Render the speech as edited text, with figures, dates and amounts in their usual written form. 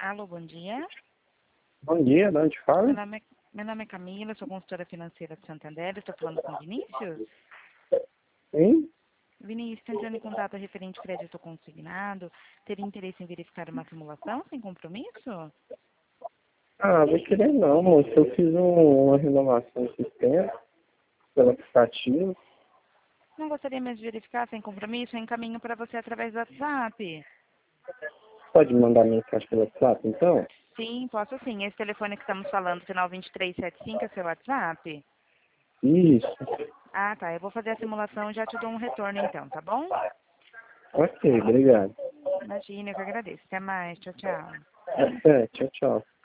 Alô, bom dia. Bom dia, de onde fala? Meu nome é Camila, sou consultora financeira de Santander. Estou falando com o Vinícius. Sim? Vinícius, está entrando em contato referente crédito consignado. Teria interesse em verificar uma simulação sem compromisso? Vou querer não, moço. Eu fiz uma renovação no sistema, pelo aplicativo. Não gostaria mesmo de verificar sem compromisso? Eu encaminho para você através do WhatsApp. Pode mandar mensagem pelo WhatsApp, então? Sim, posso sim. Esse telefone que estamos falando, final 2375, é seu WhatsApp? Isso. Ah, tá. Eu vou fazer a simulação e já te dou um retorno então, tá bom? Ok, obrigado. Imagina, eu que agradeço. Até mais. Tchau, tchau. Até, tchau, tchau.